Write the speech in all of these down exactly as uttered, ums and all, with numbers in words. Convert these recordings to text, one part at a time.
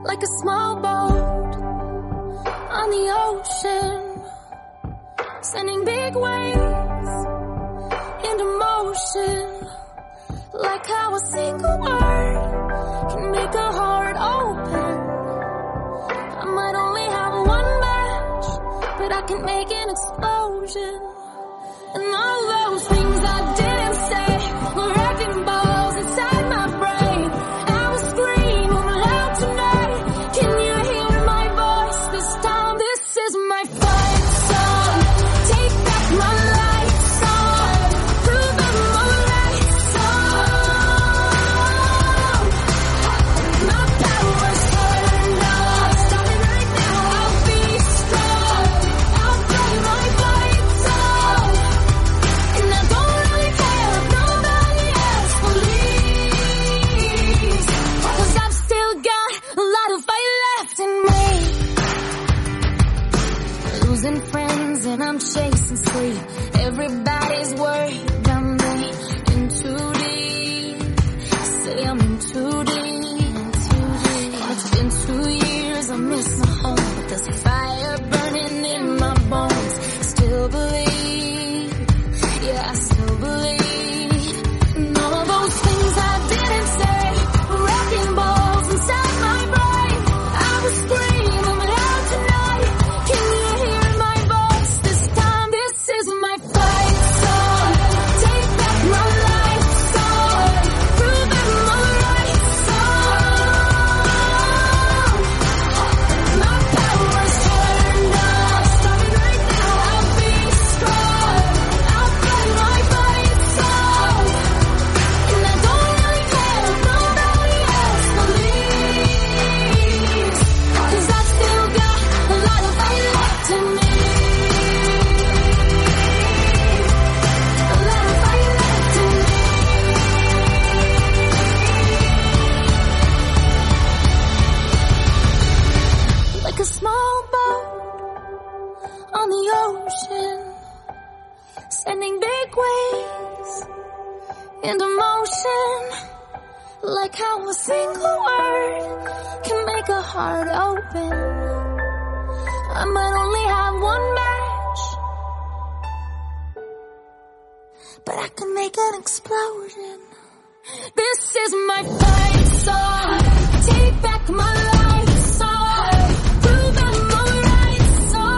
like a small boat on the ocean, sending big waves into motion, like how a single word can make a heart open. I might only have one match, but I can make an explosion. And all those things I didn't say were wrecking balls inside my brain. I will scream loud tonight. Can you hear my voice this time? This is my fight song. Take back my life song. Prove I'm alright song. My power's turned on. Stop it right now. I'll be strong. I'll play my fight song. And I don't really care if nobody else believes, 'cause I've still got a lot of fight left in me. Losing friends and I'm chasing sleep. Everybody's worried I'm in too deep. Say I'm in too deep. And it's been two years, I miss my home, but there's a fire burning in my bones. Still believe, yeah, I still believe. And all of those things I didn't say were wrecking balls inside my brain. I will scream loud tonight. Can you hear my voice this time? This is my fight song. Take back my life song. Prove I'm alright song. My power's turned on. Stop it right now. I'll be strong. I'll play my fight song. And I don't really care if nobody else believes, 'cause I've still got a lot of fight left in me. A lot of fight left in me. Like a small boat on the ocean, sending big waves into motion, like how a single word can make a heart open. I might only have one match, but I can make an explosion. This is my fight song. Take back my life song. Prove I'm alright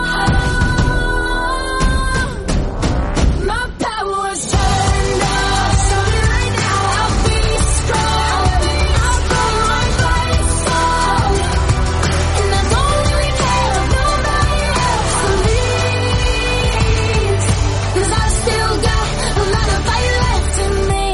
song. My power's turned on. Stop it right now. I'll be strong. I'll play my fight song. And I don't really care if nobody else believes, 'cause I've still got a lot of fight left in me.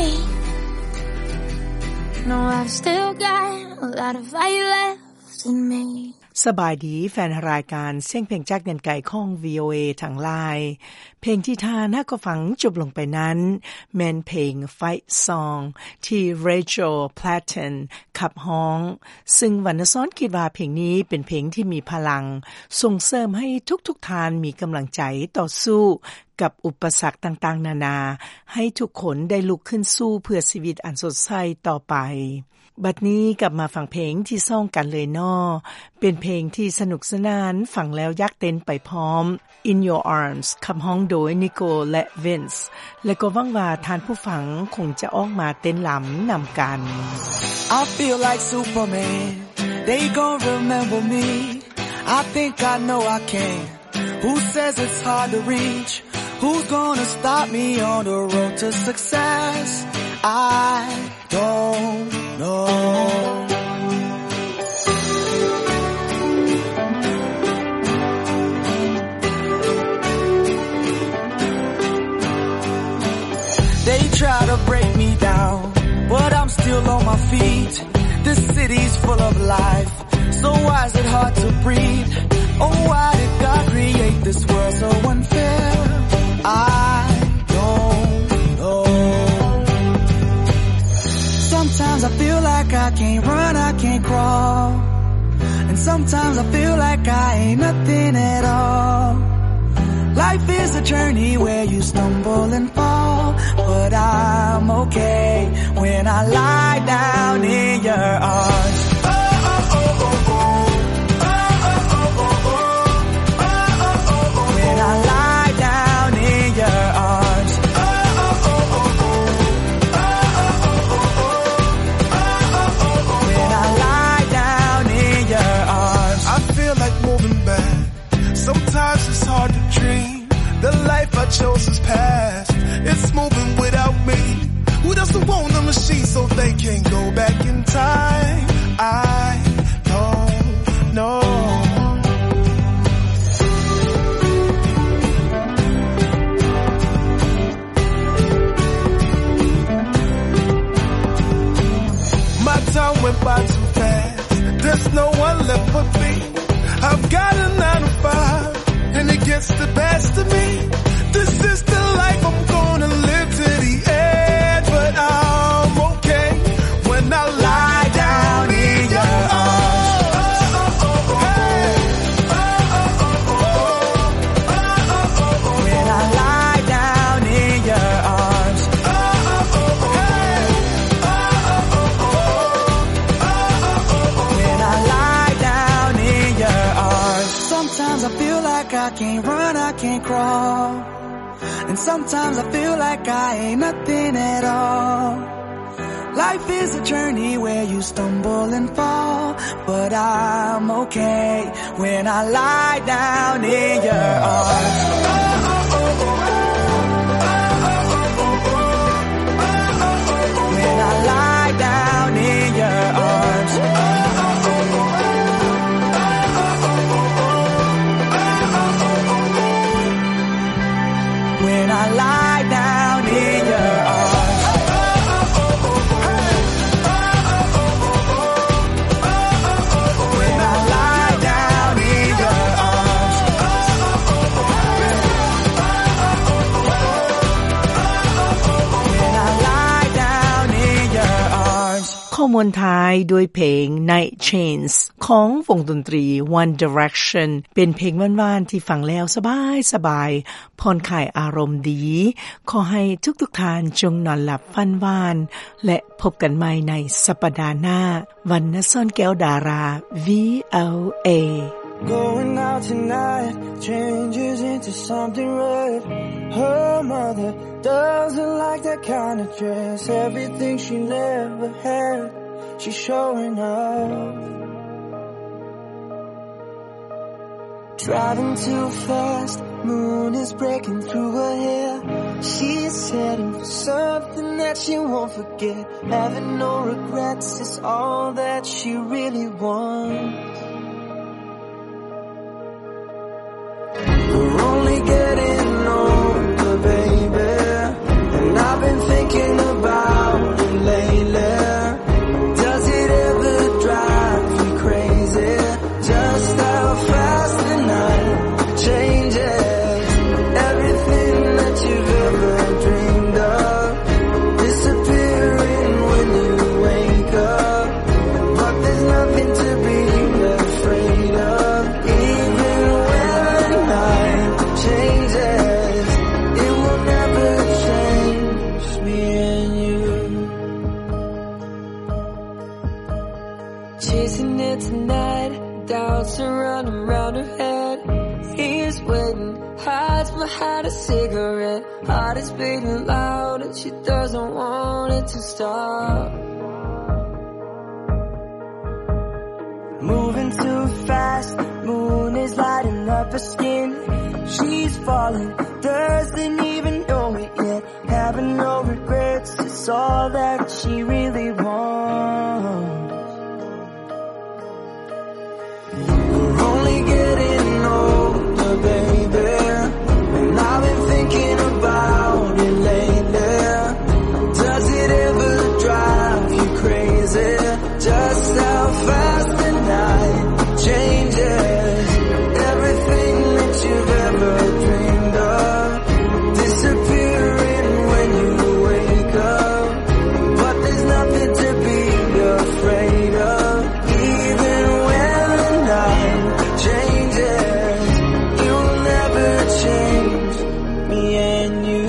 No, I've still got a lot of fight left in me. สบายดีแฟนรายการเสียงเพลงจากแดนไกลของ วี โอ เอ ทางไลน์เพลงที่ท่านน่าก็ฟังจบลงไปนั้นแม่นเพลง Fight Song ที่ Rachel Platten ขับฮ้องซึ่งวรรณซ้อนคิดว่าเพลงนี้เป็นเพลงที่มีพลังส่งเสริมให้ทุกๆทานมีกำลังใจต่อสู้กับอุปสรรคต่างๆนานาให้ทุกคนได้ลุกขึ้นสู้เพื่อชีวิตอันสดใสต่อไปบัดนี้กลับมาฟังเพลงที่ซ่องกันเลยน้อเป็นเพลงที่สนุกสนานฟังแล้วอยากเต้นไปพร้อม In Your Arms ขับฮ้องโดย Nico และ Vince และก็หวังว่าท่านผู้ฟังคงจะออกมาเต้นลำนำกัน I feel like Superman They gon' remember me I think I know I can Who says it's hard to reach Who's gonna stop me on the road to success I don't know They try to break me down But I'm still on my feet This city's full of life So why is it hard to breathe Oh why did God create this world so unfair I don't know Sometimes I feel like I can't run, I can't crawl And sometimes I feel like I ain't nothing at all Life is a journey where you stumble and fall But I'm okay when I lie down in your arms Oh, oh, oh, oh, oh machine so they can't go back in time. I don't know. My time went by too fast. There's no one left but me. I've got a nine to five, and it gets the best of me. This is the life I'm gonna live to the end, but I'm okay when I lie down in your arms. When I lie down in your arms. When I lie down in your arms. Sometimes I feel like I can't run, I can't crawl. And sometimes I feel like I ain't nothing at all. Life is a journey where you stumble and fall, but I'm okay when I lie down in your arms. When I lie down in your arms. When I lie down in your arms. When I lie down in your arms. When I lie down in your arms. ข้อมูลท้ายด้วยเพลง Night Chains ของวงดนตรี One Direction เป็นเพลงหวานๆที่ฟังแล้วสบายๆผ่อนคลายอารมณ์ดีขอให้ทุกๆท่านจงนอนหลับฝันหวานและพบกันใหม่ในสัปดาห์หน้าวรรณซ่อนแก้วดารา วี แอล เอ Going out tonight changes into something red. Her mother doesn't like that kind of dress. Everything she never had, she's showing off. Driving too fast, moon is breaking through her hair. She's heading for something that she won't forget. Having no regrets is all that she really wants. We're only getting older, baby, and I've been thinking about it lately. Does it ever drive you crazy? Just how fast the night changes. Everything that you've ever dreamed of disappearing when you wake up. But there's nothing to be afraid of. Even when the night changes, it will never change me and you. Chasing it tonight, doubts are running round her head. He's waiting, hides behind a cigarette. Heart is beating loud and she doesn't want it to stop. Moving too fast, moon is lighting up her skin. She's falling, doesn't even know it yet. Having no regrets, it's all that she really wants. We're only getting older, baby, and I've been thinking about it lately. Does it ever drive you crazy? Just how fast the night changes. Everything that you've ever dreamed of disappearing when you wake up. But there's nothing to be afraid of. Even when the night changes, it will never change me and you.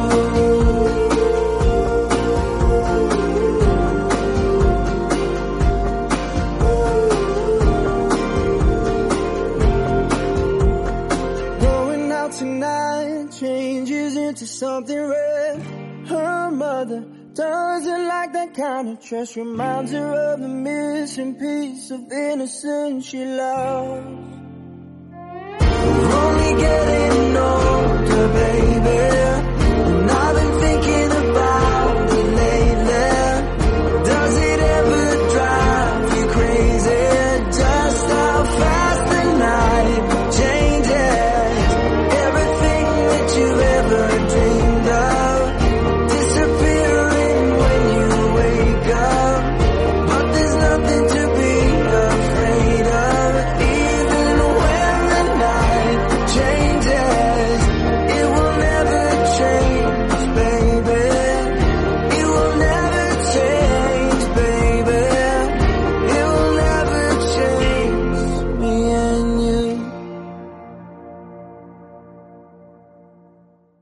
Going out tonight changes into something red. Her mother doesn't like that kind of dress. Reminds her of the missing piece of innocence she lost. We're only getting older, baby.